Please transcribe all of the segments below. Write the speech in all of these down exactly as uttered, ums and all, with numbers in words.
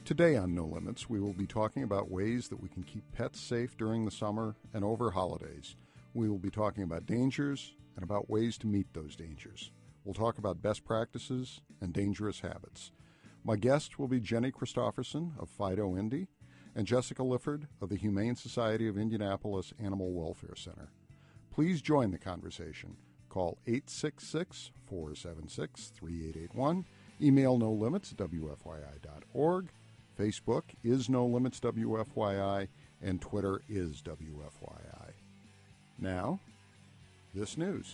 Today on No Limits, we will be talking about ways that we can keep pets safe during the summer and over holidays. We will be talking about dangers and about ways to meet those dangers. We'll talk about best practices and dangerous habits. My guests will be Jenny Christopherson of Fido Indy and Jessica Lifford of the Humane Society of Indianapolis Animal Welfare Center. Please join the conversation. Call eight six six, four seven six, three eight eight one. Email no limits at w f y i dot org. Facebook is No Limits W F Y I, and Twitter is W F Y I. Now, this news.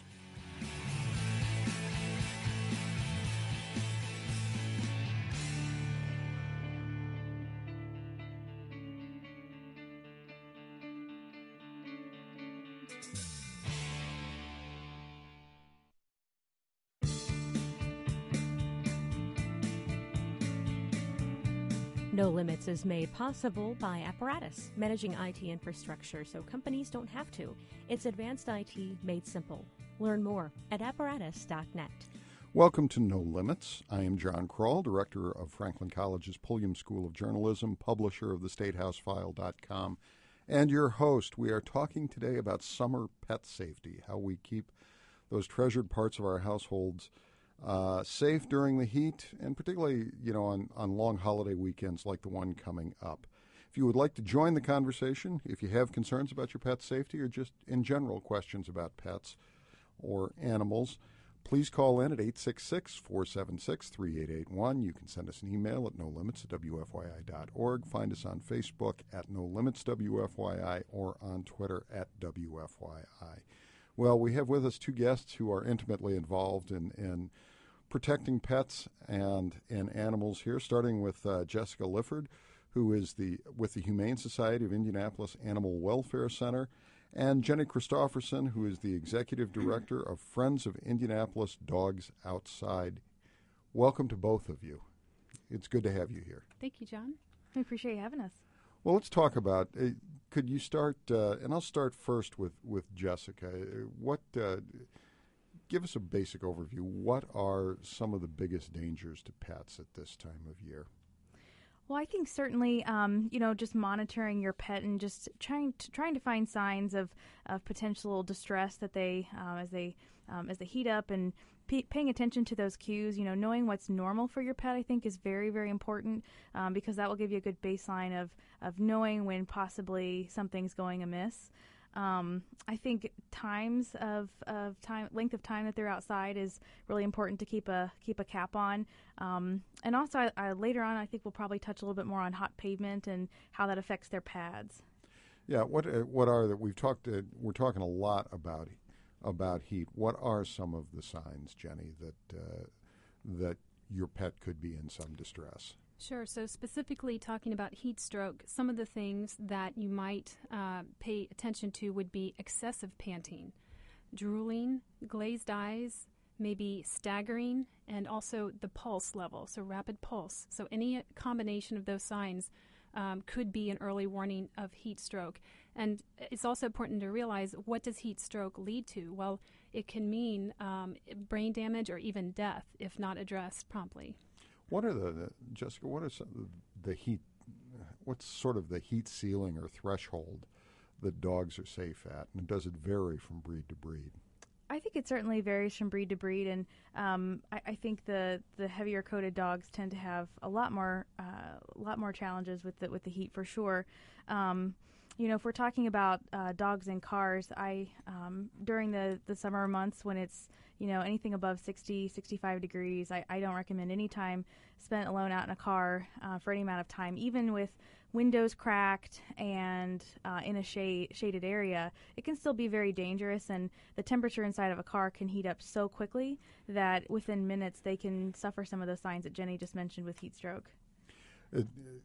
No Limits is made possible by Apparatus, managing I T infrastructure so companies don't have to. It's advanced I T made simple. Learn more at apparatus dot net. Welcome to No Limits. I am John Kroll, director of Franklin College's Pulliam School of Journalism, publisher of the state house file dot com, and your host. We are talking today about summer pet safety, how we keep those treasured parts of our households Uh, safe during the heat, and particularly, you know, on, on long holiday weekends like the one coming up. If you would like to join the conversation, if you have concerns about your pet's safety or just in general questions about pets or animals, please call in at eight six six, four seven six, three eight eight one. You can send us an email at no limits at w f y i dot org. Find us on Facebook at No Limits W F Y I or on Twitter at W F Y I. Well, we have with us two guests who are intimately involved in, in protecting pets and, and animals here, starting with uh, Jessica Lifford, who is the with the Humane Society of Indianapolis Animal Welfare Center, and Jenny Christopherson, who is the Executive Director of Friends of Indianapolis Dogs Outside. Welcome to both of you. It's good to have you here. Thank you, John. I appreciate you having us. Well, let's talk about, uh, could you start, uh, and I'll start first with, with Jessica. What, uh, give us a basic overview. What are some of the biggest dangers to pets at this time of year? Well, I think certainly, um, you know, just monitoring your pet and just trying to trying to find signs of, of potential distress that they, uh, as they um, as they heat up, and p- paying attention to those cues. You know, knowing what's normal for your pet, I think, is very, very important um, because that will give you a good baseline of of knowing when possibly something's going amiss. Um, I think times of, of time, length of time that they're outside is really important to keep a keep a cap on. Um, and also, I, I, later on, I think we'll probably touch a little bit more on hot pavement and how that affects their pads. Yeah, what uh, what are that? We've talked. Uh, we're talking a lot about about heat. What are some of the signs, Jenny, that uh, that your pet could be in some distress? Sure. So specifically talking about heat stroke, some of the things that you might uh, pay attention to would be excessive panting, drooling, glazed eyes, maybe staggering, and also the pulse level, so rapid pulse. So any combination of those signs um, could be an early warning of heat stroke. And it's also important to realize, what does heat stroke lead to? Well, it can mean um, brain damage or even death if not addressed promptly. What are the, the Jessica? What are some, the heat? What's sort of the heat ceiling or threshold that dogs are safe at, and does it vary from breed to breed? I think it certainly varies from breed to breed, and um, I, I think the, the heavier coated dogs tend to have a lot more uh, a lot more challenges with the with the heat for sure. Um, You know, if we're talking about uh, dogs in cars, I um, during the, the summer months when it's, you know, anything above sixty, sixty-five degrees, I, I don't recommend any time spent alone out in a car uh, for any amount of time, even with windows cracked and uh, in a shade, shaded area. It can still be very dangerous, and the temperature inside of a car can heat up so quickly that within minutes they can suffer some of those signs that Jenny just mentioned with heat stroke. It,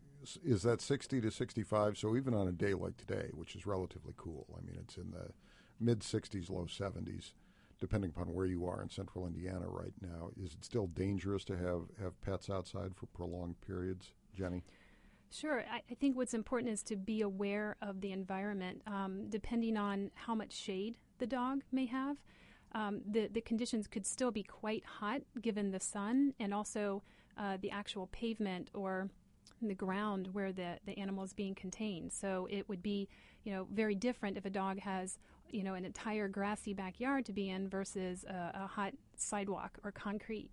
is that sixty to sixty-five? So even on a day like today, which is relatively cool, I mean, it's in the mid sixties, low seventies, depending upon where you are in central Indiana right now. Is it still dangerous to have, have pets outside for prolonged periods, Jenny? Sure. I, I think what's important is to be aware of the environment, um, depending on how much shade the dog may have. Um, the, the conditions could still be quite hot given the sun and also uh, the actual pavement or the ground where the, the animal is being contained. So it would be, you know, very different if a dog has, you know, an entire grassy backyard to be in versus a, a hot sidewalk or concrete.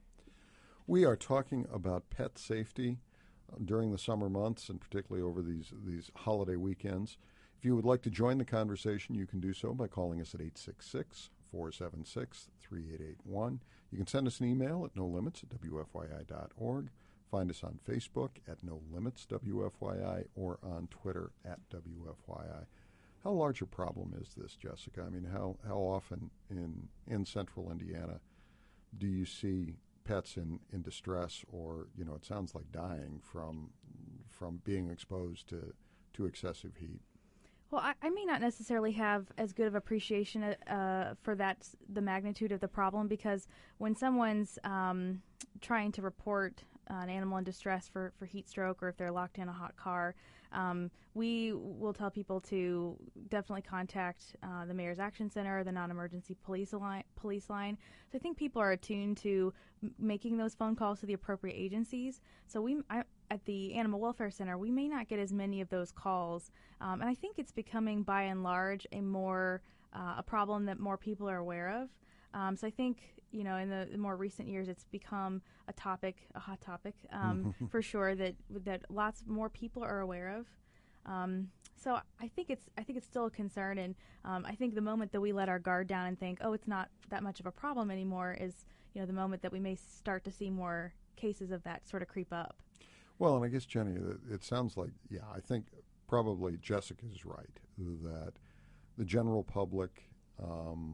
We are talking about pet safety uh, during the summer months, and particularly over these these holiday weekends. If you would like to join the conversation, you can do so by calling us at eight six six, four seven six, three eight eight one. You can send us an email at no limits at w f y i dot org. Find us on Facebook at No Limits W F Y I or on Twitter at W F Y I. How large a problem is this, Jessica? I mean, how, how often in in central Indiana do you see pets in, in distress, or, you know, it sounds like dying from from being exposed to, to excessive heat? Well, I, I may not necessarily have as good of appreciation uh, for that, the magnitude of the problem, because when someone's um, trying to report uh, an animal in distress for, for heat stroke, or if they're locked in a hot car, um, we will tell people to definitely contact uh, the Mayor's Action Center or the non-emergency police line, police line. So I think people are attuned to m- making those phone calls to the appropriate agencies. So we, I, at the Animal Welfare Center, we may not get as many of those calls, um, and I think it's becoming, by and large, a more uh, a problem that more people are aware of. Um, so I think, you know, in the, the more recent years, it's become a topic, a hot topic, um, for sure, that that lots more people are aware of. Um, so I think it's I think it's still a concern, and um, I think the moment that we let our guard down and think, oh, it's not that much of a problem anymore, is, you know, the moment that we may start to see more cases of that sort of creep up. Well, and I guess, Jenny, it sounds like, yeah, I think probably Jessica's right, that the general public um,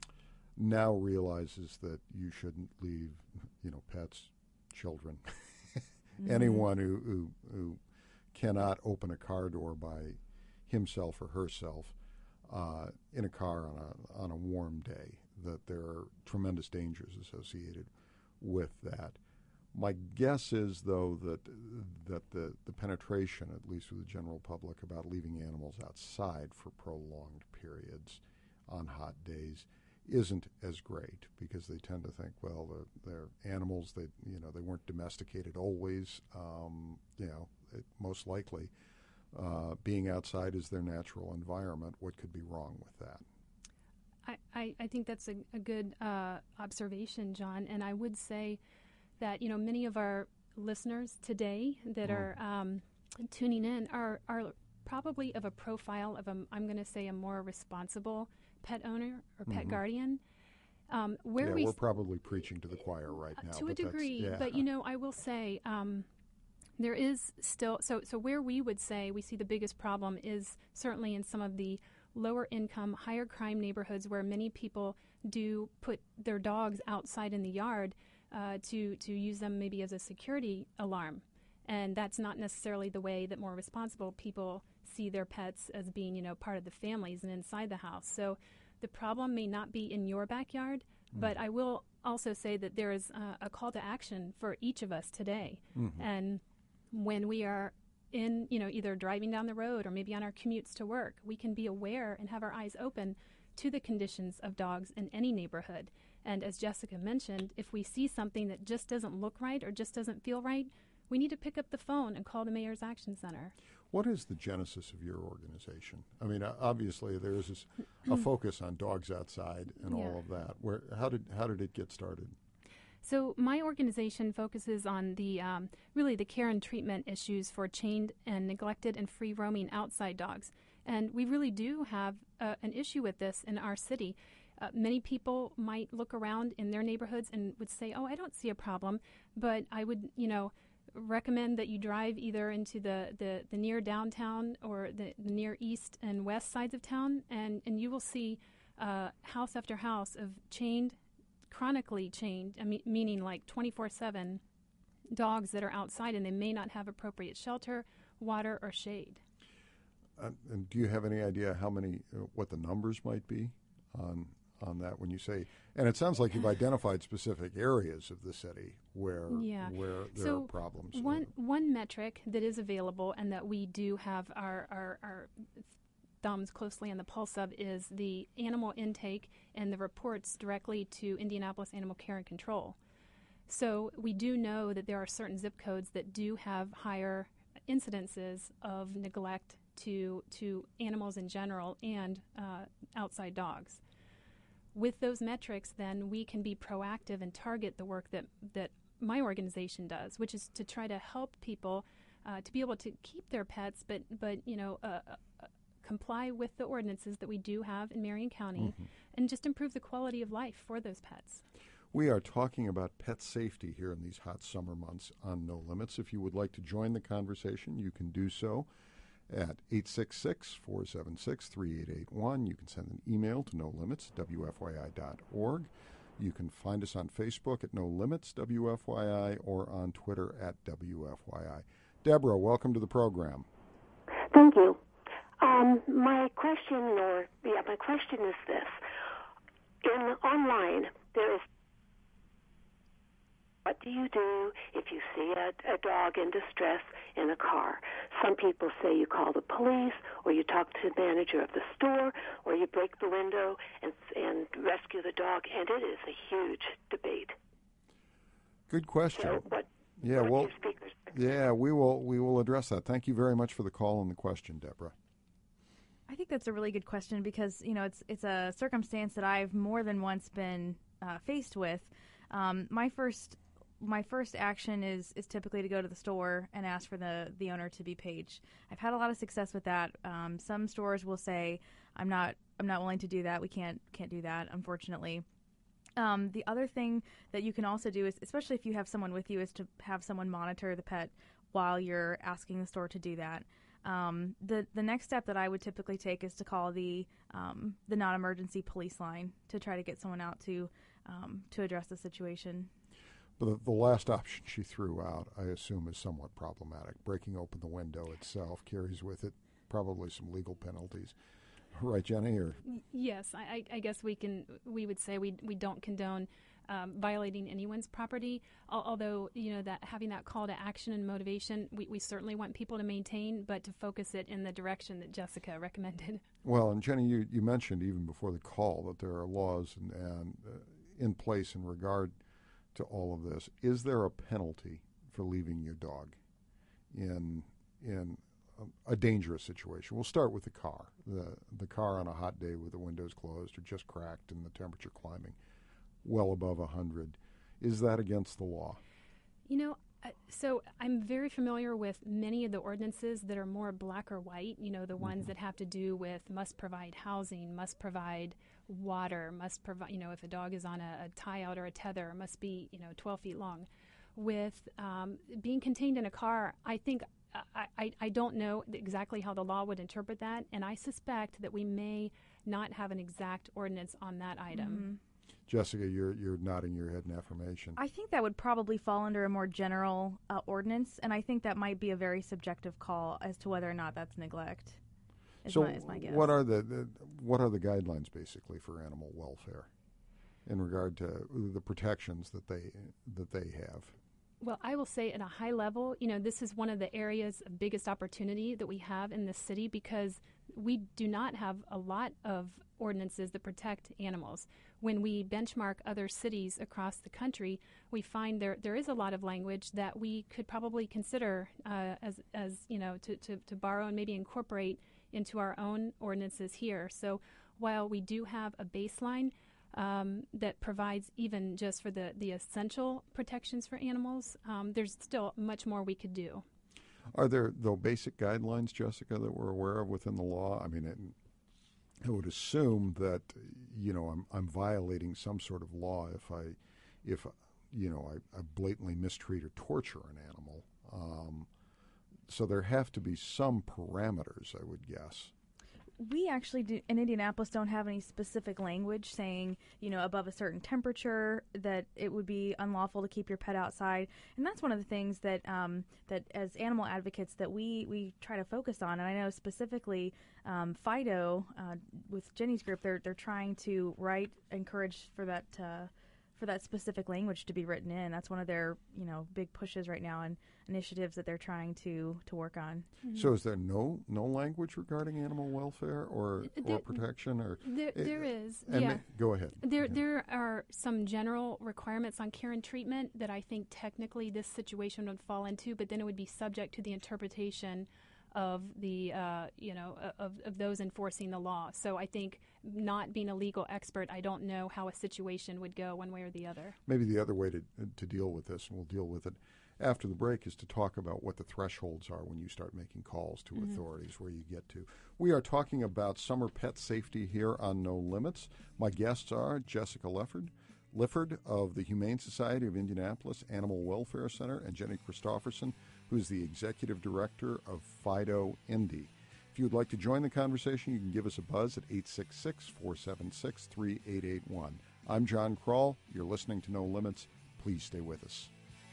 now realizes that you shouldn't leave, you know, pets, children, mm-hmm. anyone who, who, who cannot open a car door by himself or herself uh, in a car on a, on a warm day, that there are tremendous dangers associated with that. My guess is, though, that that the, the penetration, at least with the general public, about leaving animals outside for prolonged periods on hot days isn't as great, because they tend to think, well, they're, they're animals, they you know they weren't domesticated always. Um, you know, it, most likely, uh, being outside is their natural environment. What could be wrong with that? I, I, I think that's a, a good uh, observation, John, and I would say that, you know, many of our listeners today that mm. are um, tuning in are, are probably of a profile of, a, I'm going to say, a more responsible pet owner or pet mm-hmm. guardian. Um, where yeah, we we're probably preaching to the choir right now. To a degree, yeah. but, you know, I will say um, there is still, so, so where we would say we see the biggest problem is certainly in some of the lower income, higher crime neighborhoods where many people do put their dogs outside in the yard Uh, to, to use them maybe as a security alarm. And that's not necessarily the way that more responsible people see their pets, as being, you know, part of the families and inside the house. So the problem may not be in your backyard, mm. but I will also say that there is uh, a call to action for each of us today. Mm-hmm. And when we are in, you know, either driving down the road or maybe on our commutes to work, we can be aware and have our eyes open to the conditions of dogs in any neighborhood. And as Jessica mentioned, if we see something that just doesn't look right or just doesn't feel right, we need to pick up the phone and call the Mayor's Action Center. What is the genesis of your organization? I mean, obviously there is this, a focus on dogs outside and yeah. all of that. Where how did how did it get started? So my organization focuses on the um, really the care and treatment issues for chained and neglected and free roaming outside dogs. And we really do have uh, an issue with this in our city. Uh, many people might look around in their neighborhoods and would say, oh, I don't see a problem, but I would, you know, recommend that you drive either into the, the, the near downtown or the, the near east and west sides of town, and, and you will see uh, house after house of chained, chronically chained, I mean, meaning like twenty-four seven dogs that are outside, and they may not have appropriate shelter, water, or shade. Uh, and do you have any idea how many, uh, what the numbers might be on on that when you say, and it sounds like you've identified specific areas of the city where yeah. where there so are problems. One one metric that is available and that we do have our, our, our thumbs closely on the pulse of is the animal intake and the reports directly to Indianapolis Animal Care and Control. So we do know that there are certain zip codes that do have higher incidences of neglect to to animals in general and uh, outside dogs. With those metrics, then we can be proactive and target the work that, that my organization does, which is to try to help people uh, to be able to keep their pets, but, but you know, uh, uh, comply with the ordinances that we do have in Marion County, mm-hmm. and just improve the quality of life for those pets. We are talking about pet safety here in these hot summer months on No Limits. If you would like to join the conversation, you can do so at eight six six, four seven six, three eight eight one. You can send an email to no limits w f y i dot org. You can find us on Facebook at No Limits W F Y I or on Twitter at W F Y I. Deborah, welcome to the program. Thank you. Um, my question, or yeah, my question is this: in online, there is. What do you do if you see a, a dog in distress in a car? Some people say you call the police, or you talk to the manager of the store, or you break the window and, and rescue the dog, and it is a huge debate. Good question. So what, yeah, what well, speakers? yeah, we will we will address that. Thank you very much for the call and the question, Deborah. I think that's a really good question because you know it's it's a circumstance that I've more than once been uh, faced with. Um, my first. My first action is, is typically to go to the store and ask for the, the owner to be paged. I've had a lot of success with that. Um, some stores will say, "I'm not I'm not willing to do that. We can't can't do that, unfortunately." Um, the other thing that you can also do is, especially if you have someone with you, is to have someone monitor the pet while you're asking the store to do that. Um, the the next step that I would typically take is to call the um, the non-emergency police line to try to get someone out to um, to address the situation. The, the last option she threw out, I assume, is somewhat problematic. Breaking open the window itself carries with it probably some legal penalties. Right, Jenny? Or? Yes, I, I guess we can. We would say we we don't condone um, violating anyone's property. Al- although you know that having that call to action and motivation, we, we certainly want people to maintain, but to focus it in the direction that Jessica recommended. Well, and Jenny, you, you mentioned even before the call that there are laws and, and uh, in place in regard to all of this. Is there a penalty for leaving your dog in in a, a dangerous situation? We'll start with the car. The the car on a hot day with the windows closed or just cracked and the temperature climbing well above one hundred. Is that against the law? You know, uh, so I'm very familiar with many of the ordinances that are more black or white, you know, the ones mm-hmm. that have to do with must provide housing, must provide water, must provide, you know, if a dog is on a, a tie-out or a tether, must be, you know, twelve feet long. With um, being contained in a car, I think, I, I, I don't know exactly how the law would interpret that, and I suspect that we may not have an exact ordinance on that item. Mm-hmm. Jessica, you're you're nodding your head in affirmation. I think that would probably fall under a more general uh, ordinance, and I think that might be a very subjective call as to whether or not that's neglect. Is so, my, is my guess. what are the, the what are the guidelines basically for animal welfare in regard to the protections that they that they have? Well, I will say at a high level, you know, this is one of the areas of biggest opportunity that we have in this city because we do not have a lot of ordinances that protect animals. When we benchmark other cities across the country, we find there there is a lot of language that we could probably consider uh, as, as, you know, to, to, to borrow and maybe incorporate into our own ordinances here. So while we do have a baseline um, that provides even just for the, the essential protections for animals, um, there's still much more we could do. Are there, though, basic guidelines, Jessica, that we're aware of within the law? I mean, it, I would assume that, you know, I'm I'm violating some sort of law if I, if you know, I, I blatantly mistreat or torture an animal. Um, so there have to be some parameters, I would guess. We actually do, in Indianapolis don't have any specific language saying, you know, above a certain temperature that it would be unlawful to keep your pet outside. And that's one of the things that um, that as animal advocates that we, we try to focus on. And I know specifically um, Fido, uh, with Jenny's group, they're they're trying to write, encourage for that uh, for that specific language to be written in. That's one of their, you know, big pushes right now and initiatives that they're trying to to work on. Mm-hmm. So is there no no language regarding animal welfare or there, or protection or there, it, there is and yeah ma- go ahead. There yeah. there are some general requirements on care and treatment that I think technically this situation would fall into, but then it would be subject to the interpretation of the uh, you know of, of those enforcing the law. So I think, not being a legal expert, I don't know how a situation would go one way or the other. Maybe the other way to to deal with this, and we'll deal with it after the break, is to talk about what the thresholds are when you start making calls to mm-hmm. authorities, where you get to. We are talking about summer pet safety here on No Limits. My guests are Jessica Lifford, Lifford of the Humane Society of Indianapolis Animal Welfare Center, and Jenny Christopherson, who's the Executive Director of Fido Indy. If you would like to join the conversation, you can give us a buzz at eight six six, four seven six, three eight eight one. I'm John Kroll. You're listening to No Limits. Please stay with us.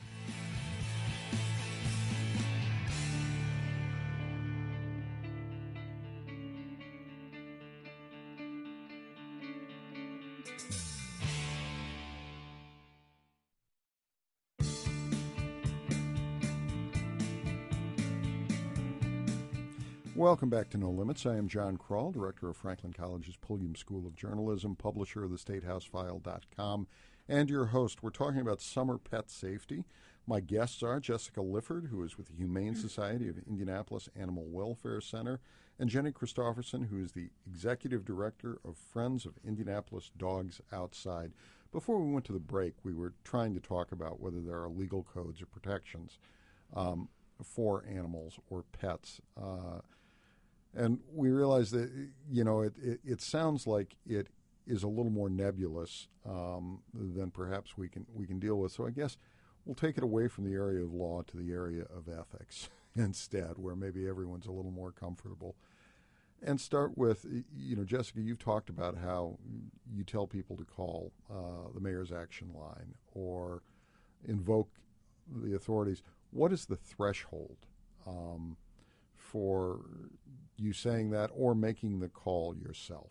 Welcome back to No Limits. I am John Kroll, Director of Franklin College's Pulliam School of Journalism, publisher of the state house file dot com, and your host. We're talking about summer pet safety. My guests are Jessica Lifford, who is with the Humane Society of Indianapolis Animal Welfare Center, and Jenny Christopherson, who is the Executive Director of Friends of Indianapolis Dogs Outside. Before we went to the break, we were trying to talk about whether there are legal codes or protections um, for animals or pets. Uh, And we realize that, you know, it, it, it sounds like it is a little more nebulous um, than perhaps we can we can deal with. So I guess we'll take it away from the area of law to the area of ethics instead, where maybe everyone's a little more comfortable. And start with, you know, Jessica, you've talked about how you tell people to call uh, the mayor's action line or invoke the authorities. What is the threshold um, for you saying that or making the call yourself?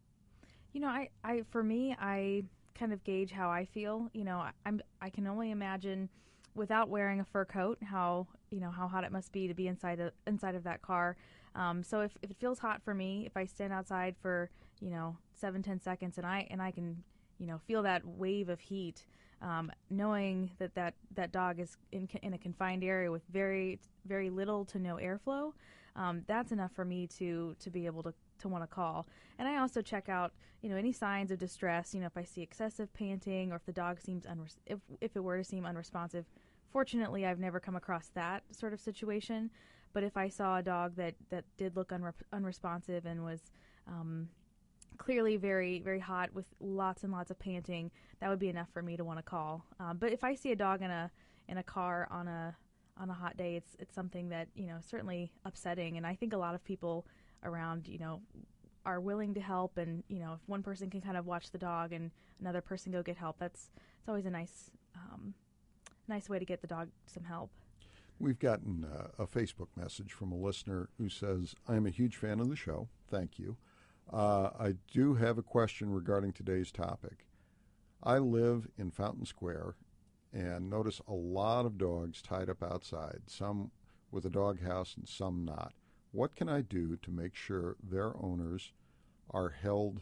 You know, I, I for me, I kind of gauge how I feel. You know, I, I'm I can only imagine, without wearing a fur coat, how you know how hot it must be to be inside of, inside of that car. Um, so if, if it feels hot for me, if I stand outside for you know seven ten seconds and I and I can you know feel that wave of heat, um, knowing that, that that dog is in in a confined area with very very little to no airflow. Um, that's enough for me to to be able to, to want to call. And I also check out, you know, any signs of distress. You know, if I see excessive panting or if the dog seems unres- if if it were to seem unresponsive. Fortunately, I've never come across that sort of situation. But if I saw a dog that, that did look unre- unresponsive and was um, clearly very very hot with lots and lots of panting, that would be enough for me to want to call. Um, but if I see a dog in a in a car on a on a hot day, it's it's something that, you know, certainly upsetting. And I think a lot of people around, you know, are willing to help. And, you know, if one person can kind of watch the dog and another person go get help, that's it's always a nice um, nice way to get the dog some help. We've gotten uh, a Facebook message from a listener who says, I am a huge fan of the show. Thank you. Uh, I do have a question regarding today's topic. I live in Fountain Square and notice a lot of dogs tied up outside, some with a dog house and some not. What can I do to make sure their owners are held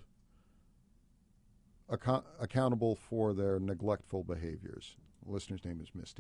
ac- accountable for their neglectful behaviors? The listener's name is Misty.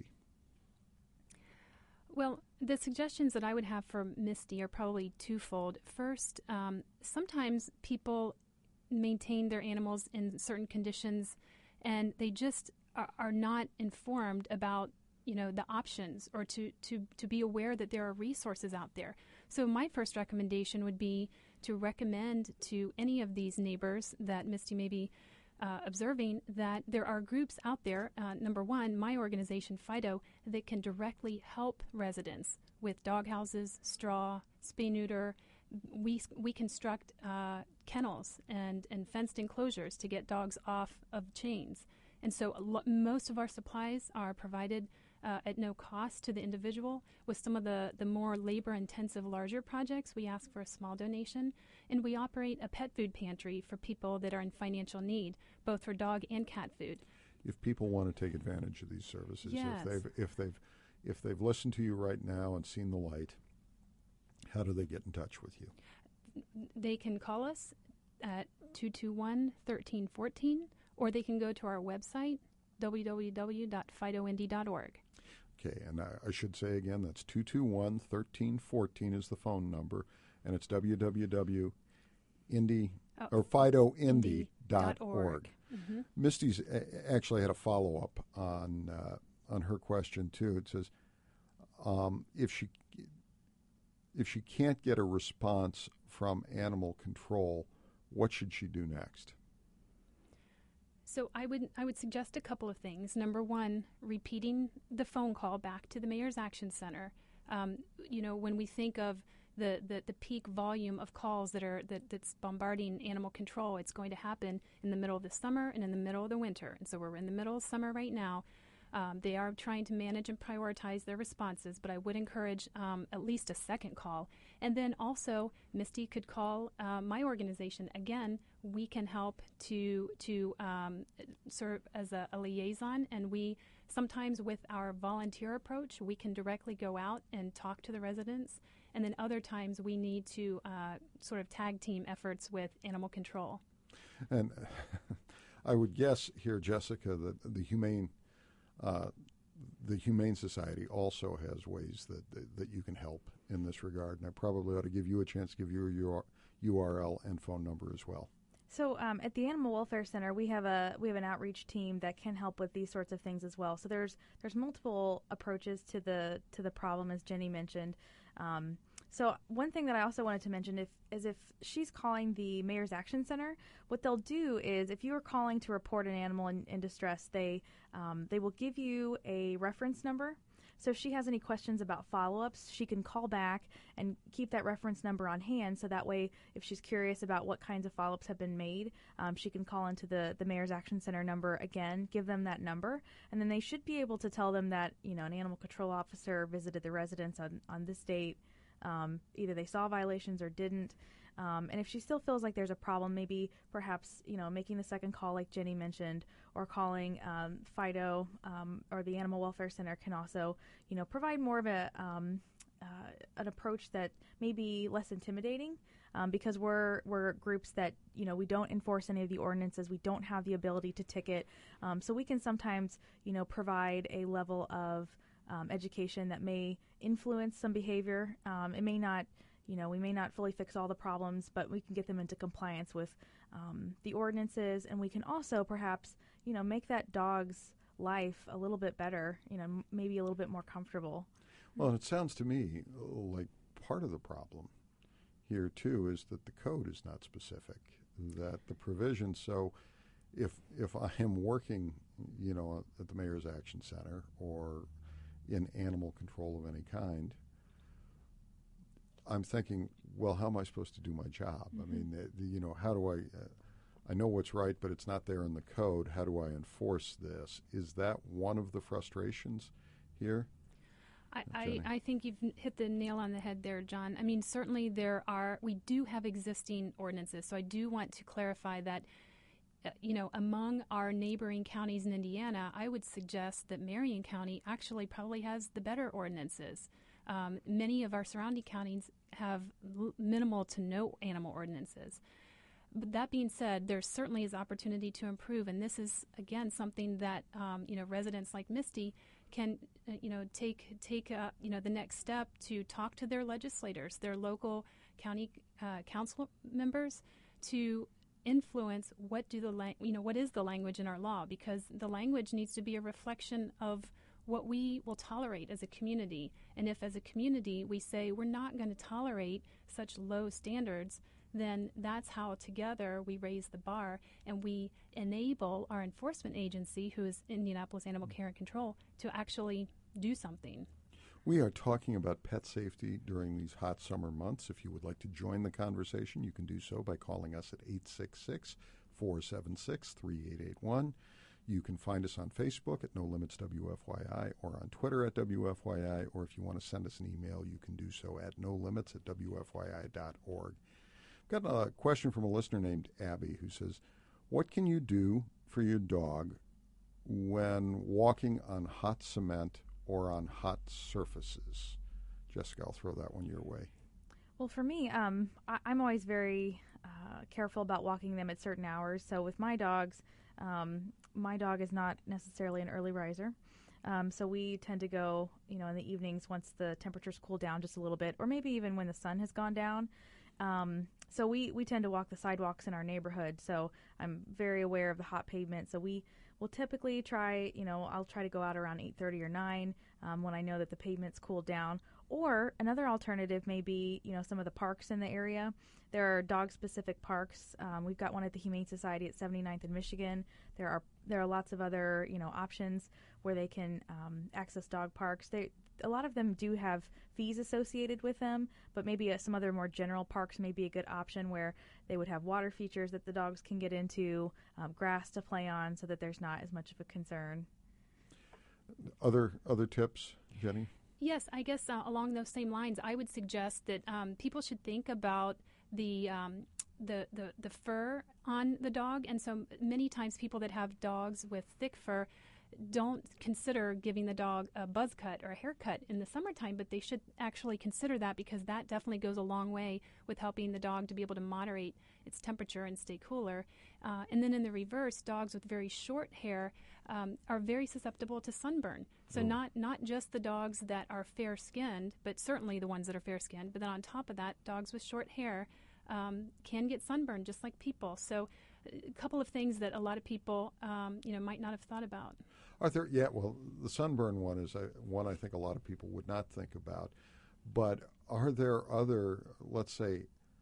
Well, the suggestions that I would have for Misty are probably twofold. First, um, sometimes people maintain their animals in certain conditions and they just are, are not informed about, you know, the options, or to, to, to be aware that there are resources out there. So my first recommendation would be to recommend to any of these neighbors that Misty may be uh, observing that there are groups out there, uh, number one, my organization, Fido, that can directly help residents with dog houses, straw, spay-neuter. We, we construct uh, kennels and, and fenced enclosures to get dogs off of chains. And so a lo- most of our supplies are provided uh, at no cost to the individual. With some of the, the more labor-intensive, larger projects, we ask for a small donation. And we operate a pet food pantry for people that are in financial need, both for dog and cat food. if people want to take advantage of these services, Yes. if they've if they've if they've listened to you right now and seen the light, how do they get in touch with you? They can call us at two two one, one three one four, or they can go to our website, w w w dot fido indy dot org. Okay, and I, I should say again, that's two two one, one three one four is the phone number, and it's w w w dot indy Oh, or fido indy dot org. org. Mm-hmm. Misty's a- actually had a follow-up on uh, on her question, too. It says, um, if she if she can't get a response from animal control, what should she do next? So I would I would suggest a couple of things. Number one, repeating the phone call back to the Mayor's Action Center. Um, you know, when we think of the, the, the peak volume of calls that are that, that's bombarding animal control, it's going to happen in the middle of the summer and in the middle of the winter. And so we're in the middle of summer right now. Um, they are trying to manage and prioritize their responses, but I would encourage um, at least a second call. And then also, Misty could call uh, my organization. Again, we can help to to um, serve as a, a liaison, and we sometimes with our volunteer approach, we can directly go out and talk to the residents. And then other times we need to uh, sort of tag team efforts with animal control. And I would guess here, Jessica, that the humane uh, the Humane Society also has ways that, that that you can help in this regard. And I probably ought to give you a chance to give you your U R L and phone number as well. So um, at the Animal Welfare Center, we have a we have an outreach team that can help with these sorts of things as well. So there's there's multiple approaches to the to the problem, as Jenny mentioned. Um, so one thing that I also wanted to mention if, is if she's calling the Mayor's Action Center, what they'll do is if you are calling to report an animal in, in distress, they um, they will give you a reference number. So if she has any questions about follow-ups, she can call back and keep that reference number on hand, so that way if she's curious about what kinds of follow-ups have been made, um, she can call into the, the Mayor's Action Center number again, give them that number, and then they should be able to tell them that, you know, an animal control officer visited the residence on, on this date. Um, either they saw violations or didn't. Um, and if she still feels like there's a problem, maybe perhaps, you know, making the second call like Jenny mentioned, or calling um, Fido um, or the Animal Welfare Center can also, you know, provide more of a um, uh, an approach that may be less intimidating, um, because we're we're groups that, you know, we don't enforce any of the ordinances, we don't have the ability to ticket, um, so we can sometimes, you know, provide a level of um, education that may influence some behavior. Um, it may not. You know, we may not fully fix all the problems, but we can get them into compliance with um, the ordinances, and we can also perhaps, you know, make that dog's life a little bit better, you know, m- maybe a little bit more comfortable. Well, it sounds to me like part of the problem here, too, is that the code is not specific, that the provision, so if if I am working, you know, at the Mayor's Action Center or in animal control of any kind, I'm thinking, well, how am I supposed to do my job? Mm-hmm. I mean, the, the, you know, how do I, uh, I know what's right, but it's not there in the code. How do I enforce this? Is that one of the frustrations here? I, I, I think you've hit the nail on the head there, John. I mean, certainly there are, we do have existing ordinances, so I do want to clarify that, uh, you know, among our neighboring counties in Indiana, I would suggest that Marion County actually probably has the better ordinances. Um, many of our surrounding counties have l- minimal to no animal ordinances. But that being said, there certainly is opportunity to improve, and this is, again, something that, um, you know, residents like Misty can, uh, you know, take, take uh, you know, the next step to talk to their legislators, their local county uh, council members, to influence what do the, lang- you know, what is the language in our law, because the language needs to be a reflection of what we will tolerate as a community. And if as a community we say we're not going to tolerate such low standards, then that's how together we raise the bar and we enable our enforcement agency, who is Indianapolis Animal Care and Control, to actually do something. We are talking about pet safety during these hot summer months. If you would like to join the conversation, you can do so by calling us at eight six six, four seven six, three eight eight one. You can find us on Facebook at No Limits W F Y I, or on Twitter at W F Y I, or if you want to send us an email, you can do so at no limits at W F Y I dot org. Got a question from a listener named Abby who says, what can you do for your dog when walking on hot cement or on hot surfaces? Jessica, I'll throw that one your way. Well, for me, um, I, I'm always very uh, careful about walking them at certain hours. So with my dogs, um, my dog is not necessarily an early riser. Um, so we tend to go, you know, in the evenings once the temperatures cool down just a little bit, or maybe even when the sun has gone down. Um, so we, we tend to walk the sidewalks in our neighborhood. So I'm very aware of the hot pavement. So we will typically try, you know, I'll try to go out around eight thirty or nine um, when I know that the pavement's cooled down. Or another alternative may be, you know, some of the parks in the area. There are dog-specific parks. Um, we've got one at the Humane Society at seventy-ninth in Michigan. There are there are lots of other, you know, options where they can um, access dog parks. They a lot of them do have fees associated with them, but maybe uh, some other more general parks may be a good option where they would have water features that the dogs can get into, um, grass to play on, so that there's not as much of a concern. Other other tips, Jenny? Yes, I guess uh, along those same lines, I would suggest that um, people should think about the, um, the the the fur on the dog. And so many times people that have dogs with thick fur don't consider giving the dog a buzz cut or a haircut in the summertime, but they should actually consider that, because that definitely goes a long way with helping the dog to be able to moderate its temperature and stay cooler. Uh, and then in the reverse, dogs with very short hair um, are very susceptible to sunburn. So Mm. not, not just the dogs that are fair-skinned, but certainly the ones that are fair-skinned. But then on top of that, dogs with short hair um, can get sunburned just like people. So a couple of things that a lot of people um, you know, might not have thought about. Are there, yeah, well, the sunburn one is a, one I think a lot of people would not think about. But are there other, let's say,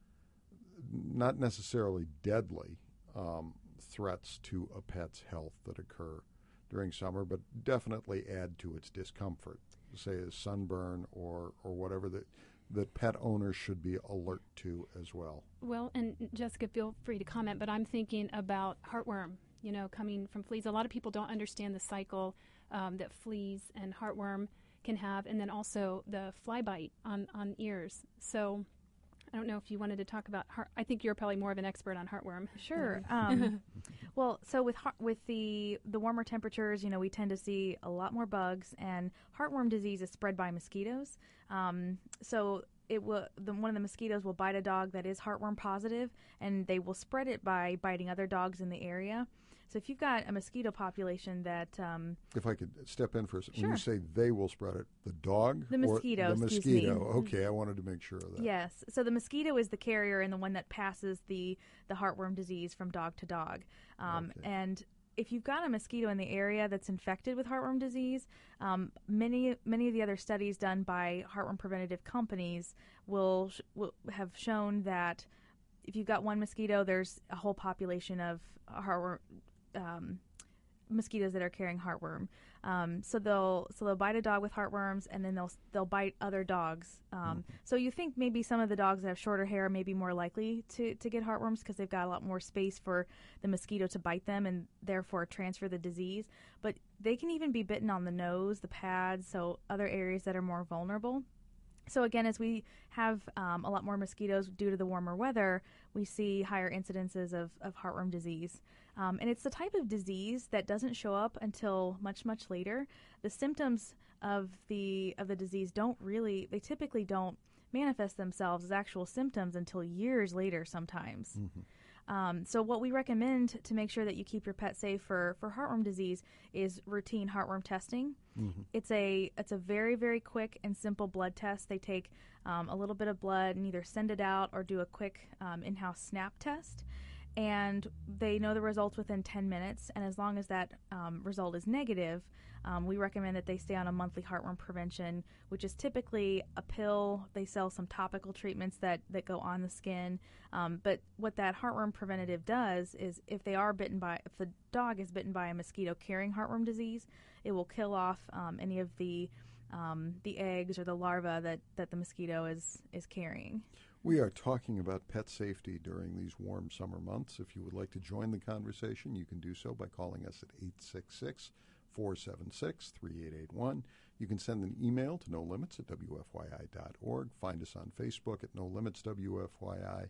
not necessarily deadly um, threats to a pet's health that occur during summer, but definitely add to its discomfort, say a sunburn or, or whatever that, that pet owners should be alert to as well? Well, and Jessica, feel free to comment, but I'm thinking about heartworm. You know, coming from fleas. A lot of people don't understand the cycle um, that fleas and heartworm can have, and then also the fly bite on, on ears. So I don't know if you wanted to talk about heart. I think you're probably more of an expert on heartworm. Sure. Um, well, so with heart, with the the warmer temperatures, you know, we tend to see a lot more bugs, and heartworm disease is spread by mosquitoes. Um, so it will the, one of the mosquitoes will bite a dog that is heartworm positive, and they will spread it by biting other dogs in the area. So if you've got a mosquito population that... Um, if I could step in for a second. Sure. When you say they will spread it, the dog? The mosquito, Or the excuse mosquito. me. Okay, I wanted to make sure of that. Yes. So the mosquito is the carrier and the one that passes the, the heartworm disease from dog to dog. Um, Okay. And if you've got a mosquito in the area that's infected with heartworm disease, um, many many of the other studies done by heartworm preventative companies will, sh- will have shown that if you've got one mosquito, there's a whole population of heartworm um, mosquitoes that are carrying heartworm. Um, so they'll so they'll bite a dog with heartworms, and then they'll they'll bite other dogs. Um, Mm-hmm. So you think maybe some of the dogs that have shorter hair may be more likely to, to get heartworms because they've got a lot more space for the mosquito to bite them and therefore transfer the disease. But they can even be bitten on the nose, the pads, so other areas that are more vulnerable. So again, as we have um, a lot more mosquitoes due to the warmer weather, we see higher incidences of, of heartworm disease. Um, and it's the type of disease that doesn't show up until much, much later. The symptoms of the of the disease don't really, they typically don't manifest themselves as actual symptoms until years later sometimes. Mm-hmm. Um, so what we recommend to make sure that you keep your pet safe for, for heartworm disease is routine heartworm testing. Mm-hmm. It's a it's a very, very quick and simple blood test. They take um, a little bit of blood and either send it out or do a quick um, in-house snap test. And they know the results within ten minutes. And as long as that um, result is negative, um, we recommend that they stay on a monthly heartworm prevention, which is typically a pill. They sell some topical treatments that, that go on the skin. Um, but what that heartworm preventative does is if they are bitten by, if the dog is bitten by a mosquito carrying heartworm disease, it will kill off um, any of the um, the eggs or the larvae that, that the mosquito is, is carrying. We are talking about pet safety during these warm summer months. If you would like to join the conversation, you can do so by calling us at eight six six, four seven six, three eight eight one. You can send an email to no limits at w f y i dot org. Find us on Facebook at No Limits W F Y I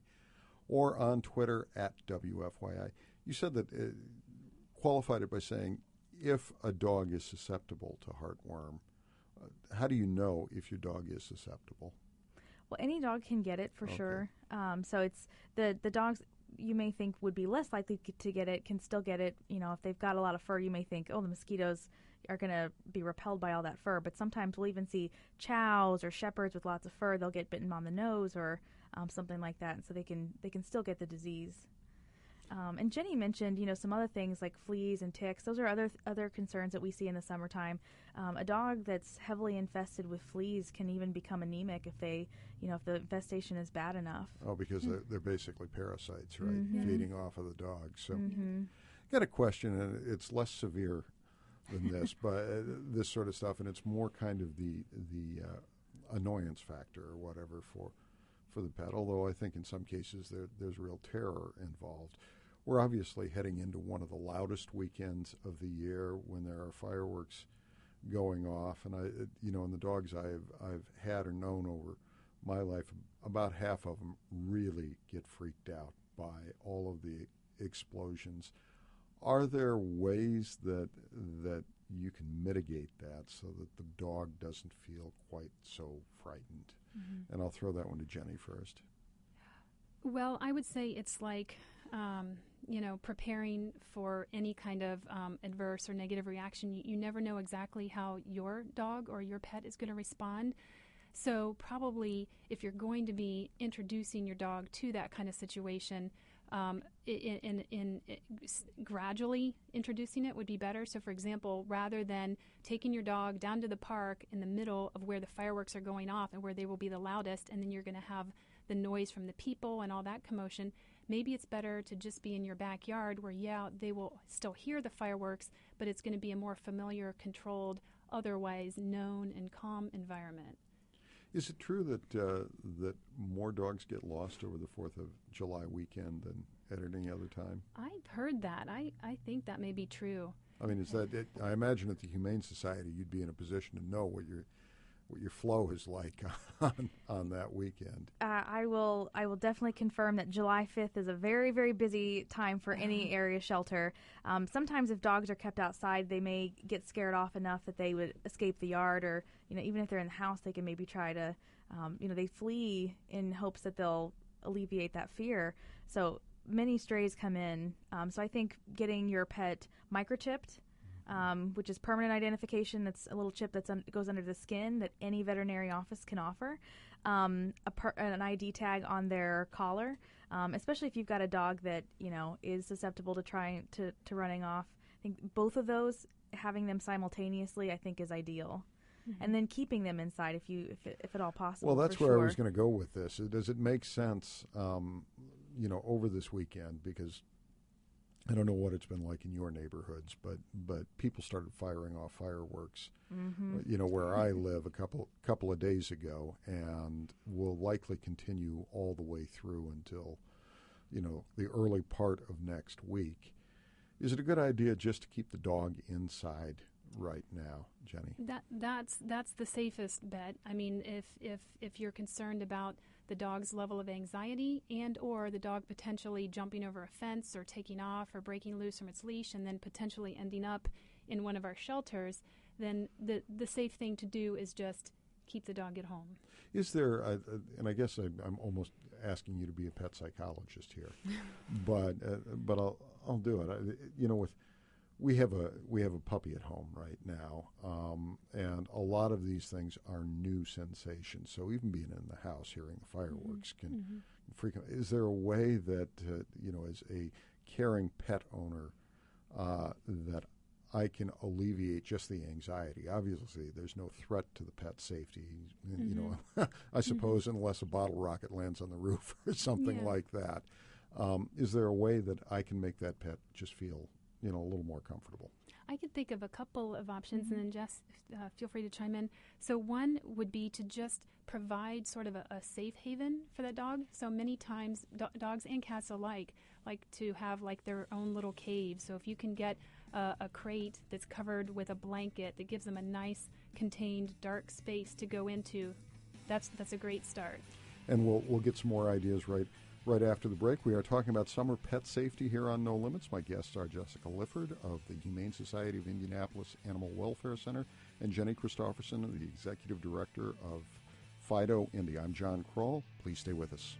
or on Twitter at W F Y I. You said that, uh, qualified it by saying, if a dog is susceptible to heartworm, uh, how do you know if your dog is susceptible? Well, any dog can get it for Okay. sure. Um, so it's the the dogs you may think would be less likely to get it can still get it. You know, if they've got a lot of fur, you may think, oh, the mosquitoes are going to be repelled by all that fur. But sometimes we'll even see chows or shepherds with lots of fur. They'll get bitten on the nose or um, something like that, and so they can they can still get the disease. Um, and Jenny mentioned, you know, some other things like fleas and ticks. Those are other other concerns that we see in the summertime. Um, a dog that's heavily infested with fleas can even become anemic if they, you know, if the infestation is bad enough. Oh, because they're, they're basically parasites, right? Mhm. Feeding off of the dog. So, Mm-hmm. got a question, and it's less severe than this, but uh, this sort of stuff, and it's more kind of the the uh, annoyance factor or whatever for for the pet. Although I think in some cases there, there's real terror involved. We're obviously heading into one of the loudest weekends of the year when there are fireworks going off, and I, you know, and the dogs I've I've had or known over my life, about half of them really get freaked out by all of the explosions. Are there ways that that you can mitigate that so that the dog doesn't feel quite so frightened? Mm-hmm. And I'll throw that one to Jenny first. Well, I would say it's like, um, you know, preparing for any kind of um, adverse or negative reaction. You, you never know exactly how your dog or your pet is going to respond. So probably if you're going to be introducing your dog to that kind of situation, um, in, in, in, in gradually introducing it would be better. So, for example, rather than taking your dog down to the park in the middle of where the fireworks are going off and where they will be the loudest, and then you're going to have the noise from the people and all that commotion, maybe it's better to just be in your backyard where, yeah, they will still hear the fireworks, but it's going to be a more familiar, controlled, otherwise known and calm environment. Is it true that uh, that more dogs get lost over the fourth of July weekend than at any other time? I've heard that. I, I think that may be true. I mean, is that it? I imagine at the Humane Society you'd be in a position to know what your what your flow is like on on that weekend. Uh, I will. I will definitely confirm that July fifth is a very, very busy time for any area shelter. Um, sometimes, if dogs are kept outside, they may get scared off enough that they would escape the yard, or you know, even if they're in the house, they can maybe try to, um, you know, they flee in hopes that they'll alleviate that fear. So many strays come in. Um, so I think getting your pet microchipped. Um, which is permanent identification. That's a little chip that un- goes under the skin that any veterinary office can offer. Um, a per- an I D tag on their collar, um, especially if you've got a dog that you know is susceptible to trying to, to running off. I think both of those, having them simultaneously, I think is ideal. Mm-hmm. And then keeping them inside if you if, it, if at all possible. Well, that's for where sure. I was going to go with this. Does it make sense, um, you know, over this weekend, because I don't know what it's been like in your neighborhoods, but but people started firing off fireworks, mm-hmm. you know, where I live a couple couple of days ago, and will likely continue all the way through until, you know, the early part of next week. Is it a good idea just to keep the dog inside right now, Jenny? That that's that's the safest bet. I mean, if if if you're concerned about the dog's level of anxiety and or the dog potentially jumping over a fence or taking off or breaking loose from its leash and then potentially ending up in one of our shelters, then the the safe thing to do is just keep the dog at home. Is there, a, a, and I guess I, I'm almost asking you to be a pet psychologist here, but uh, but I'll I'll do it. I, you know, with we have a we have a puppy at home right now, um, and a lot of these things are new sensations. So even being in the house, hearing the fireworks mm-hmm. can mm-hmm. freak out. Is there a way that uh, you know, as a caring pet owner, uh, that I can alleviate just the anxiety? Obviously, there's no threat to the pet's safety. Mm-hmm. You know, I suppose mm-hmm. unless a bottle rocket lands on the roof or something yeah. like that. Um, is there a way that I can make that pet just feel, you know, a little more comfortable? I could think of a couple of options, mm-hmm. and then Jess, uh, feel free to chime in. So one would be to just provide sort of a, a safe haven for that dog. So many times, do- dogs and cats alike like to have like their own little cave. So if you can get uh, a crate that's covered with a blanket that gives them a nice, contained, dark space to go into, that's that's a great start. And we'll we'll get some more ideas right Right after the break, we are talking about summer pet safety here on No Limits. My guests are Jessica Lifford of the Humane Society of Indianapolis Animal Welfare Center and Jenny Christopherson, the Executive Director of Fido Indy. I'm John Kroll. Please stay with us.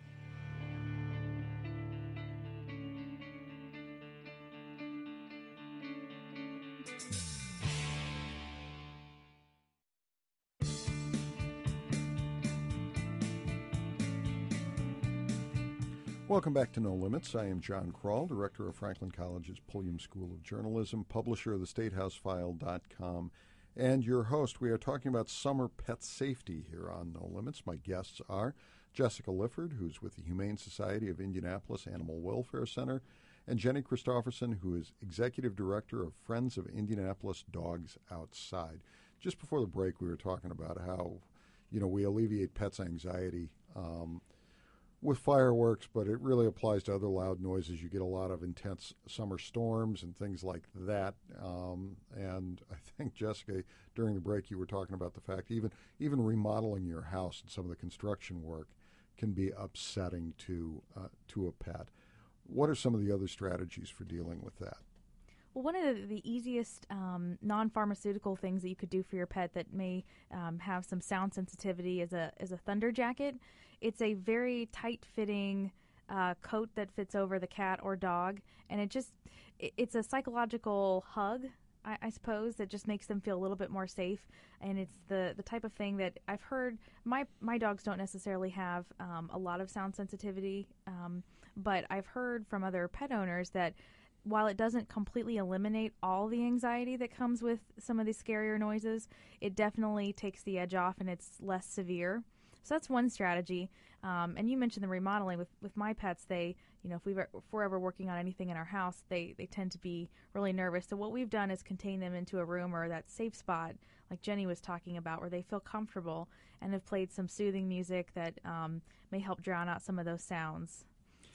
Welcome back to No Limits. I am John Kroll, Director of Franklin College's Pulliam School of Journalism, publisher of the State House File dot com, and your host. We are talking about summer pet safety here on No Limits. My guests are Jessica Lifford, who's with the Humane Society of Indianapolis Animal Welfare Center, and Jenny Christopherson, who is Executive Director of Friends of Indianapolis Dogs Outside. Just before the break, we were talking about how, you know, we alleviate pets' anxiety um, with fireworks, but it really applies to other loud noises. You get a lot of intense summer storms and things like that. Um, and I think, Jessica, during the break you were talking about the fact even even remodeling your house and some of the construction work can be upsetting to uh, to a pet. What are some of the other strategies for dealing with that? Well, one of the, the easiest um, non-pharmaceutical things that you could do for your pet that may um, have some sound sensitivity is a is a thunder jacket. It's a very tight-fitting uh, coat that fits over the cat or dog, and it just it, it's a psychological hug, I, I suppose, that just makes them feel a little bit more safe. And it's the, the type of thing that I've heard. My my dogs don't necessarily have um, a lot of sound sensitivity, um, but I've heard from other pet owners that while it doesn't completely eliminate all the anxiety that comes with some of these scarier noises, it definitely takes the edge off and it's less severe. So that's one strategy. Um, and you mentioned the remodeling. With, with my pets, they, you know, if, we've, if we're ever working on anything in our house, they, they tend to be really nervous. So what we've done is contain them into a room or that safe spot, like Jenny was talking about, where they feel comfortable, and have played some soothing music that um, may help drown out some of those sounds.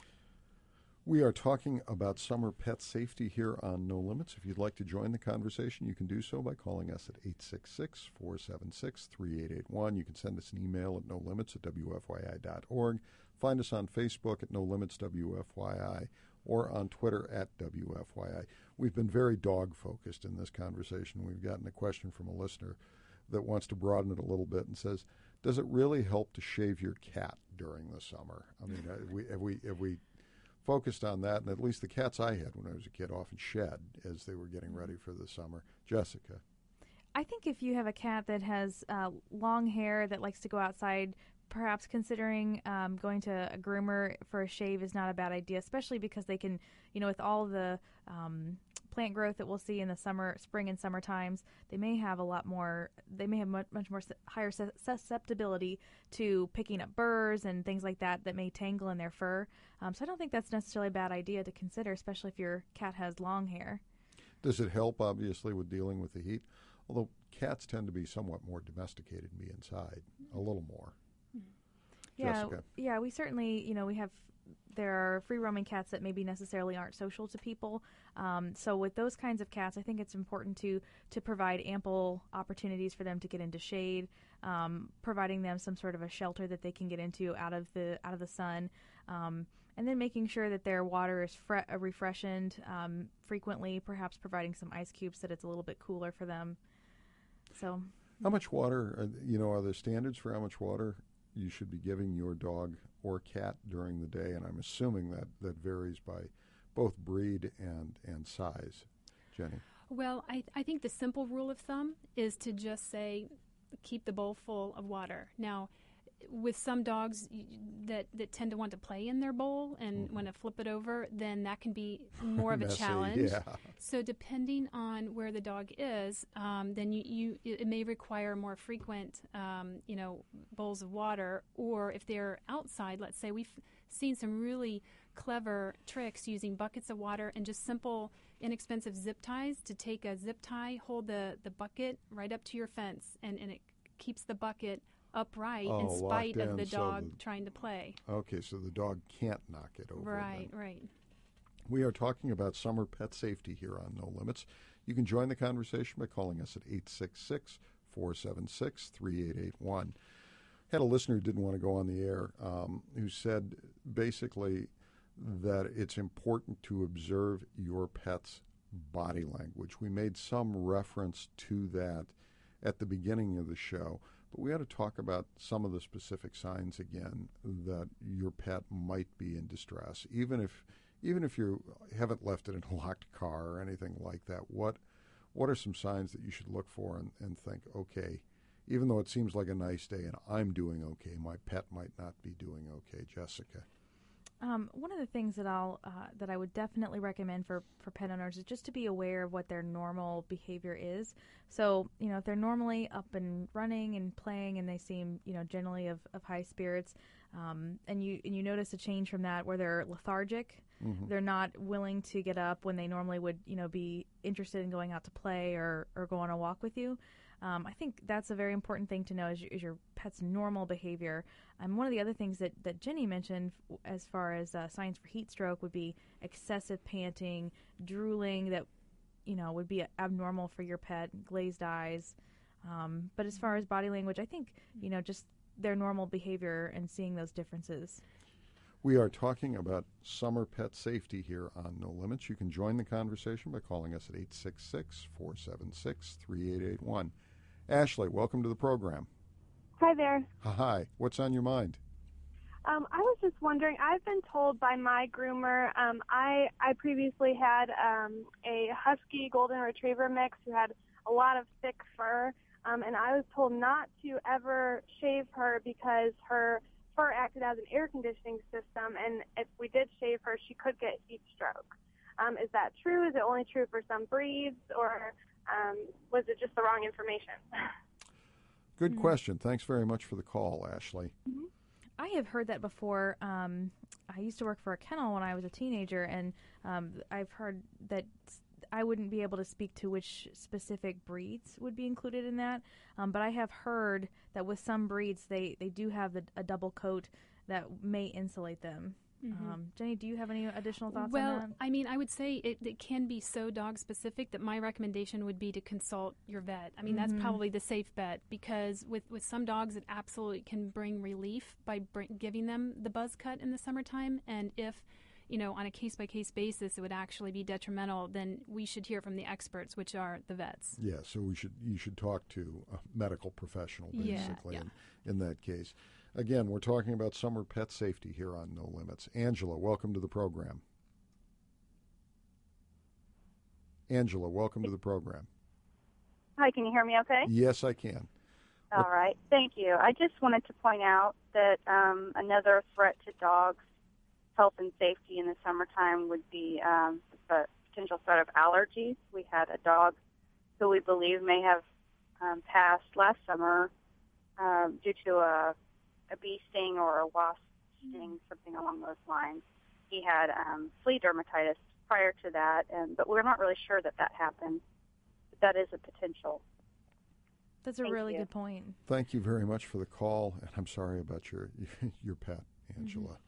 We are talking about summer pet safety here on No Limits. If you'd like to join the conversation, you can do so by calling us at eight six six, four seven six, three eight eight one. You can send us an email at no limits at w f y i dot org. Find us on Facebook at No Limits W F Y I or on Twitter at W F Y I. We've been very dog-focused in this conversation. We've gotten a question from a listener that wants to broaden it a little bit and says, does it really help to shave your cat during the summer? I mean, have we, have we, have we focused on that? And at least the cats I had when I was a kid often shed as they were getting ready for the summer. Jessica? I think if you have a cat that has uh, long hair that likes to go outside, perhaps considering um, going to a groomer for a shave is not a bad idea, especially because they can, you know, with all the um, plant growth that we'll see in the summer, spring and summer times, they may have a lot more, they may have much, much more higher susceptibility to picking up burrs and things like that that may tangle in their fur. Um, so I don't think that's necessarily a bad idea to consider, especially if your cat has long hair. Does it help, obviously, with dealing with the heat? Although cats tend to be somewhat more domesticated and be inside a little more. Yeah, Jessica? yeah, we certainly, you know, we have, there are free-roaming cats that maybe necessarily aren't social to people. Um, so with those kinds of cats, I think it's important to to provide ample opportunities for them to get into shade, um, providing them some sort of a shelter that they can get into out of the out of the sun, um, and then making sure that their water is fre- uh, refreshened um, frequently, perhaps providing some ice cubes so that it's a little bit cooler for them. So, how much water, uh, you know, are there standards for how much water you should be giving your dog or cat during the day? And I'm assuming that that varies by both breed and, and size. Jenny? Well, I, I think the simple rule of thumb is to just say, keep the bowl full of water. Now, with some dogs that, that tend to want to play in their bowl and mm-hmm. want to flip it over, then that can be more of a Messy, challenge. Yeah. So depending on where the dog is, um, then you, you it may require more frequent, um, you know, bowls of water. Or if they're outside, let's say, we've seen some really clever tricks using buckets of water and just simple, inexpensive zip ties to take a zip tie, hold the, the bucket right up to your fence, and, and it keeps the bucket upright oh, in spite of in, the dog so the, trying to play. Okay, so the dog can't knock it over. Right, then. right. We are talking about summer pet safety here on No Limits. You can join the conversation by calling us at eight six six, four seven six, three eight eight one. had a listener who didn't want to go on the air um, who said basically that it's important to observe your pet's body language. We made some reference to that at the beginning of the show, but we ought to talk about some of the specific signs again that your pet might be in distress, even if even if you haven't left it in a locked car or anything like that. What what are some signs that you should look for and, and think, okay, even though it seems like a nice day and I'm doing okay, my pet might not be doing okay? Jessica. Um, one of the things that I'll uh, that I would definitely recommend for, for pet owners is just to be aware of what their normal behavior is. So, you know, if they're normally up and running and playing and they seem, you know, generally of, of high spirits, um, and you and you notice a change from that where they're lethargic, mm-hmm. they're not willing to get up when they normally would, you know, be interested in going out to play or, or go on a walk with you. Um, I think that's a very important thing to know is your, is your pet's normal behavior. And one of the other things that, that Jenny mentioned f- as far as uh, signs for heat stroke would be excessive panting, drooling that, you know, would be abnormal for your pet, glazed eyes. Um, but as far as body language, I think, you know, just their normal behavior and seeing those differences. We are talking about summer pet safety here on No Limits. You can join the conversation by calling us at eight six six, four seven six, three eight eight one. Ashley, welcome to the program. Hi there. Hi. What's on your mind? Um, I was just wondering, I've been told by my groomer, um, I, I previously had um, a Husky Golden Retriever mix who had a lot of thick fur, um, and I was told not to ever shave her because her fur acted as an air conditioning system, and if we did shave her, she could get heat stroke. Um, is that true? Is it only true for some breeds, or um, was it just the wrong information? Good mm-hmm. question. Thanks very much for the call, Ashley. Mm-hmm. I have heard that before. Um, I used to work for a kennel when I was a teenager, and um, I've heard that I wouldn't be able to speak to which specific breeds would be included in that, um, but I have heard that with some breeds, they, they do have the, a double coat that may insulate them. Mm-hmm. Um, Jenny, do you have any additional thoughts well, on that? Well, I mean, I would say it, it can be so dog-specific that my recommendation would be to consult your vet. I mean, mm-hmm. that's probably the safe bet, because with, with some dogs, it absolutely can bring relief by br- giving them the buzz cut in the summertime, and if you know, on a case-by-case basis, it would actually be detrimental, then we should hear from the experts, which are the vets. Yeah, so we should you should talk to a medical professional, basically, yeah, yeah. In, in that case. Again, we're talking about summer pet safety here on No Limits. Angela, welcome to the program. Angela, welcome to the program. Hi, can you hear me okay? Yes, I can. All what? right, thank you. I just wanted to point out that um, another threat to dogs' health and safety in the summertime would be um, the potential threat of allergies. We had a dog who we believe may have um, passed last summer um, due to a, a bee sting or a wasp sting, something along those lines. He had um, flea dermatitis prior to that, and but we're not really sure that that happened. But that is a potential. That's a Thank really you. good point. Thank you very much for the call, and I'm sorry about your your pet, Angela. Mm-hmm.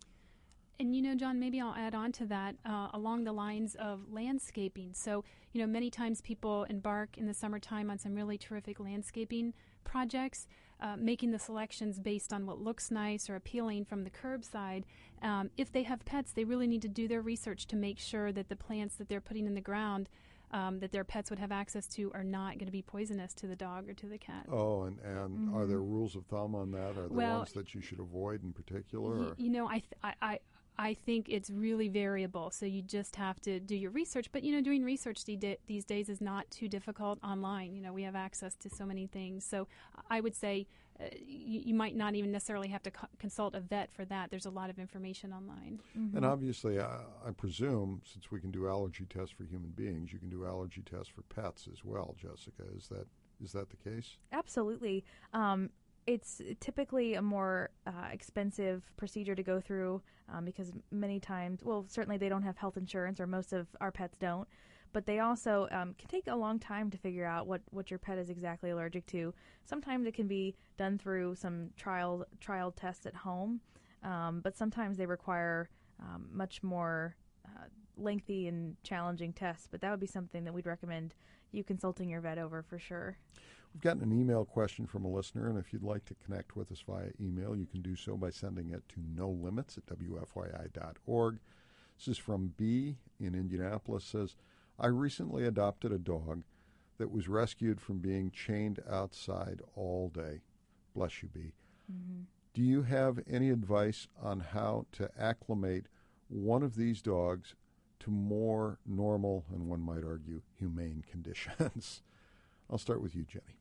And, you know, John, maybe I'll add on to that uh, along the lines of landscaping. So, you know, many times people embark in the summertime on some really terrific landscaping projects, uh, making the selections based on what looks nice or appealing from the curbside. Um, if they have pets, they really need to do their research to make sure that the plants that they're putting in the ground Um, that their pets would have access to are not going to be poisonous to the dog or to the cat. Oh, and, and mm-hmm. are there rules of thumb on that? Are there well, ones that you should avoid in particular? Y- you know, I, th- I, I, I think it's really variable, so you just have to do your research. But, you know, doing research de- these days is not too difficult online. You know, we have access to so many things. So I would say uh, you, you might not even necessarily have to co- consult a vet for that. There's a lot of information online. Mm-hmm. And obviously, I, I presume, since we can do allergy tests for human beings, you can do allergy tests for pets as well, Jessica. Is that is that the case? Absolutely. Um, It's typically a more uh, expensive procedure to go through um, because many times, well, certainly they don't have health insurance, or most of our pets don't, but they also um, can take a long time to figure out what, what your pet is exactly allergic to. Sometimes it can be done through some trial trial tests at home, um, but sometimes they require um, much more uh, lengthy and challenging tests, but that would be something that we'd recommend you consulting your vet over for sure. We've gotten an email question from a listener, and if you'd like to connect with us via email, you can do so by sending it to no limits at w f y i dot org. This is from B in Indianapolis. Says, I recently adopted a dog that was rescued from being chained outside all day. Bless you, B. Mm-hmm. Do you have any advice on how to acclimate one of these dogs to more normal and, one might argue, humane conditions? I'll start with you, Jenny.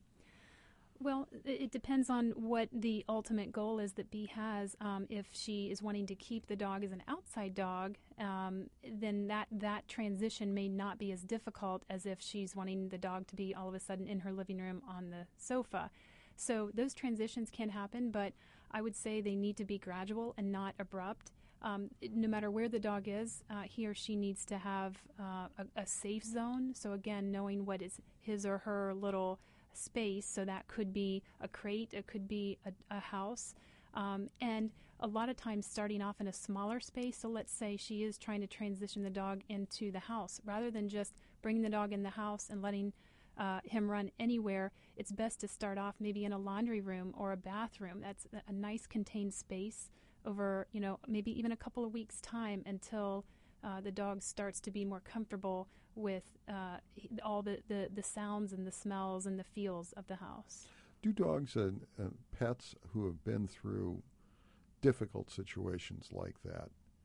Well, it depends on what the ultimate goal is that B has. Um, if she is wanting to keep the dog as an outside dog, um, then that, that transition may not be as difficult as if she's wanting the dog to be all of a sudden in her living room on the sofa. So those transitions can happen, but I would say they need to be gradual and not abrupt. Um, no matter where the dog is, uh, he or she needs to have uh, a, a safe zone. So again, knowing what is his or her little space, so that could be a crate, it could be a, a house, um, and a lot of times starting off in a smaller space. So let's say she is trying to transition the dog into the house. Rather than just bringing the dog in the house and letting uh, him run anywhere, it's best to start off maybe in a laundry room or a bathroom. That's a nice contained space over, you know, maybe even a couple of weeks' time until uh, the dog starts to be more comfortable with uh, all the, the, the sounds and the smells and the feels of the house. Do dogs and, and pets who have been through difficult situations like that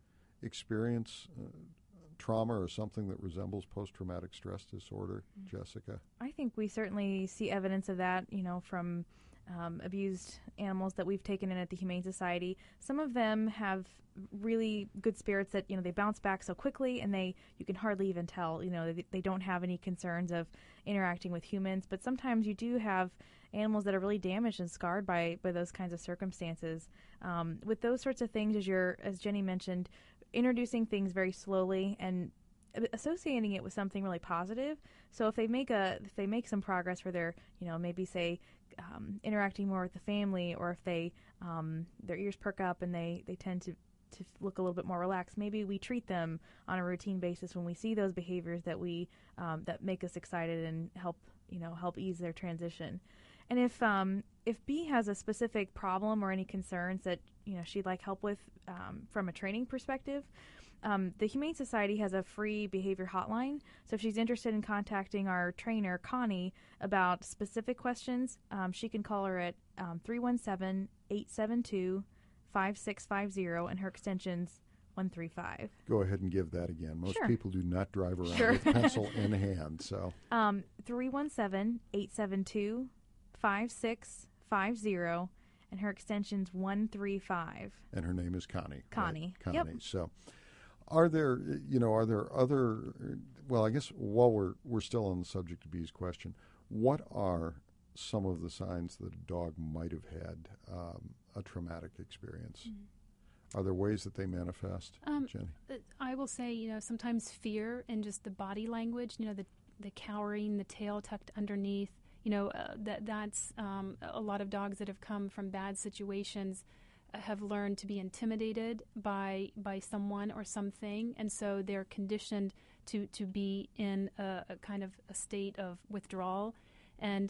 experience uh, trauma or something that resembles post-traumatic stress disorder, mm-hmm. Jessica? I think we certainly see evidence of that, you know, from um, abused animals that we've taken in at the Humane Society. Some of them have really good spirits that, you know, they bounce back so quickly, and they you can hardly even tell, you know, they, they don't have any concerns of interacting with humans. But sometimes you do have animals that are really damaged and scarred by, by those kinds of circumstances. Um, with those sorts of things, as you're, as Jenny mentioned, introducing things very slowly and associating it with something really positive. So if they make a if they make some progress where they're, you know, maybe say um, interacting more with the family, or if they um, their ears perk up and they, they tend to to look a little bit more relaxed, maybe we treat them on a routine basis when we see those behaviors that we um, that make us excited and help, you know, help ease their transition. And if um, if B has a specific problem or any concerns that, you know, she'd like help with um, from a training perspective, um, the Humane Society has a free behavior hotline. So if she's interested in contacting our trainer, Connie, about specific questions, um, she can call her at um, three one seven, eight seven two, five six five zero, and her extension's one three five. Go ahead and give that again. Most Sure. people do not drive around Sure. with pencil in hand. So um, three one seven, eight seven two, five six five zero, and her extension's one three five. And her name is Connie. Connie. Right? Connie. Yep. So are there, you know, are there other, well, I guess while we're, we're still on the subject of B's question, what are some of the signs that a dog might have had um, a traumatic experience? Mm-hmm. Are there ways that they manifest, um, Jenny? I will say, you know, sometimes fear and just the body language, you know, the, the cowering, the tail tucked underneath, you know, uh, that that's um, a lot of dogs that have come from bad situations have learned to be intimidated by by someone or something, and so they're conditioned to, to be in a, a kind of a state of withdrawal. And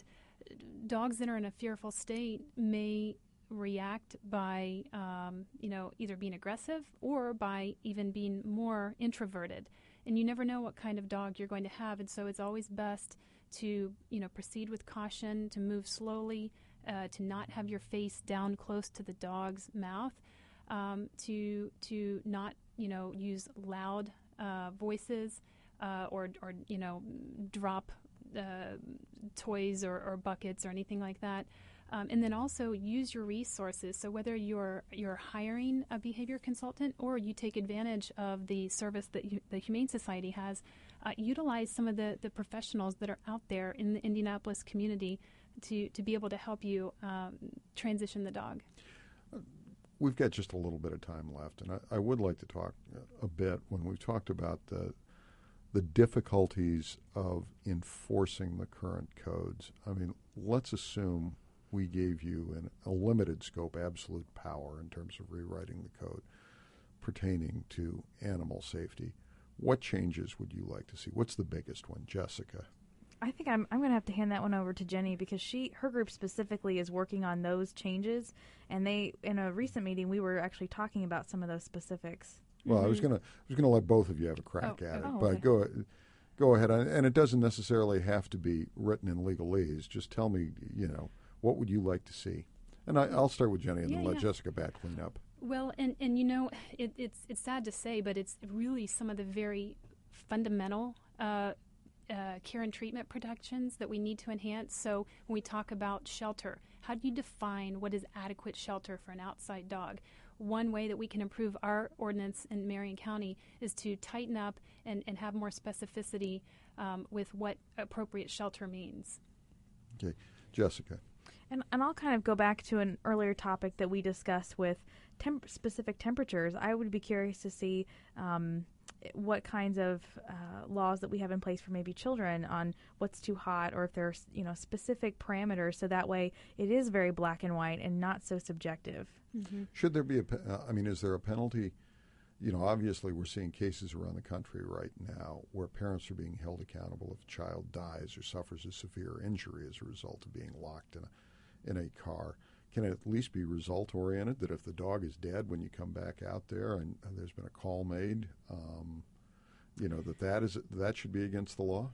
dogs that are in a fearful state may react by, um, you know, either being aggressive or by even being more introverted. And you never know what kind of dog you're going to have, and so it's always best to, you know, proceed with caution, to move slowly, uh, to not have your face down close to the dog's mouth, um, to to not, you know, use loud uh, voices uh, or, or, you know, drop uh, toys or, or buckets or anything like that. Um, and then also use your resources. So whether you're you're hiring a behavior consultant or you take advantage of the service that you, the Humane Society has, uh, utilize some of the, the professionals that are out there in the Indianapolis community to, to be able to help you um, transition the dog. We've got just a little bit of time left, and I, I would like to talk a bit when we've talked about the the difficulties of enforcing the current codes. I mean, let's assume we gave you an, a limited scope, absolute power in terms of rewriting the code pertaining to animal safety. What changes would you like to see? What's the biggest one, Jessica? I think I'm I'm going to have to hand that one over to Jenny because she her group specifically is working on those changes, and they in a recent meeting we were actually talking about some of those specifics. Well, mm-hmm. I was going to I was going to let both of you have a crack oh, at oh, it, okay. but go go ahead. And it doesn't necessarily have to be written in legalese. Just tell me, you know, what would you like to see? And I, I'll start with Jenny and yeah, then let yeah. Jessica back clean up. Well, and, and you know, it, it's it's sad to say, but it's really some of the very fundamental uh, uh, care and treatment protections that we need to enhance. So when we talk about shelter, how do you define what is adequate shelter for an outside dog? One way that we can improve our ordinance in Marion County is to tighten up and, and have more specificity um, with what appropriate shelter means. Okay, Jessica. And and I'll kind of go back to an earlier topic that we discussed with temp- specific temperatures. I would be curious to see um, what kinds of uh, laws that we have in place for maybe children on what's too hot, or if there's you know specific parameters, so that way it is very black and white and not so subjective. Mm-hmm. Should there be a? pe- uh, I mean, is there a penalty? You know, obviously we're seeing cases around the country right now where parents are being held accountable if a child dies or suffers a severe injury as a result of being locked in a in a car. Can it at least be result-oriented, that if the dog is dead when you come back out there and, and there's been a call made, um, you know, that that, is, that should be against the law?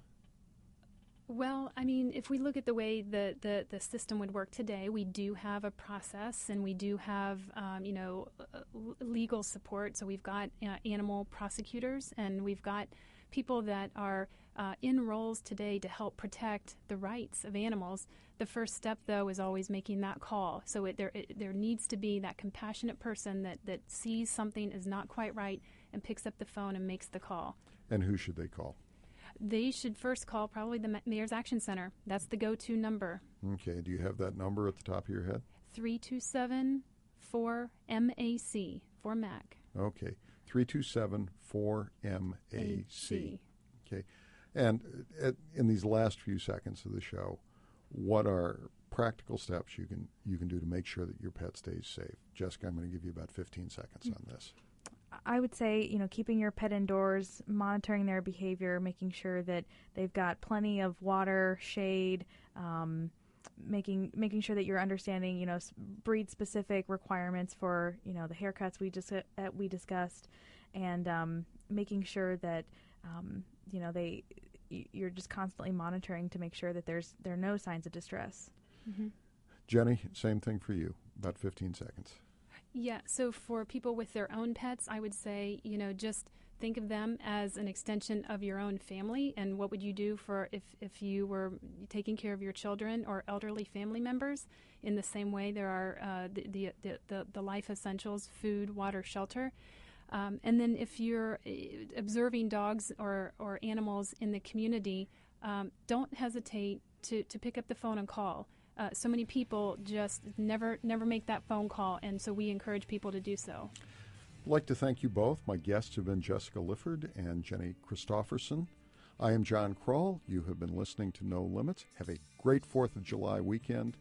Well, I mean, if we look at the way the, the, the system would work today, we do have a process and we do have, um, you know, uh, legal support. So we've got uh, animal prosecutors and we've got people that are uh, in roles today to help protect the rights of animals. The first step, though, is always making that call. So it, there it, there needs to be that compassionate person that, that sees something is not quite right and picks up the phone and makes the call. And who should they call? They should first call probably the Mayor's Action Center. That's the go-to number. Okay. Do you have that number at the top of your head? three two seven four M A C, for Mac. Okay. three two seven four M A C. Okay. And at, in these last few seconds of the show, what are practical steps you can you can do to make sure that your pet stays safe? Jessica, I'm going to give you about fifteen seconds on this. I would say, you know, keeping your pet indoors, monitoring their behavior, making sure that they've got plenty of water, shade, um, making making sure that you're understanding, you know, breed-specific requirements for, you know, the haircuts we just uh, we discussed, and um, making sure that, um, you know, they you're just constantly monitoring to make sure that there's there are no signs of distress. Mm-hmm. Jenny, same thing for you. About fifteen seconds. Yeah, so for people with their own pets, I would say, you know, just think of them as an extension of your own family. And what would you do for if, if you were taking care of your children or elderly family members? In the same way, there are uh, the, the, the, the, the life essentials, food, water, shelter. Um, and then if you're observing dogs or, or animals in the community, um, don't hesitate to, to pick up the phone and call. Uh, so many people just never never make that phone call, and so we encourage people to do so. I'd like to thank you both. My guests have been Jessica Lifford and Jenny Christofferson. I am John Kroll. You have been listening to No Limits. Have a great fourth of July weekend.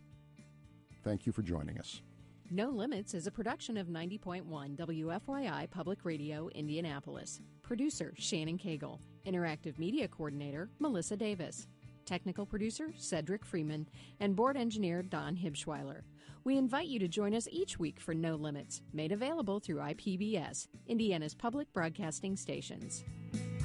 Thank you for joining us. No Limits is a production of ninety point one W F Y I Public Radio, Indianapolis. Producer, Shannon Cagle. Interactive Media Coordinator, Melissa Davis. Technical producer, Cedric Freeman, and board engineer, Don Hibschweiler. We invite you to join us each week for No Limits, made available through I P B S, Indiana's public broadcasting stations.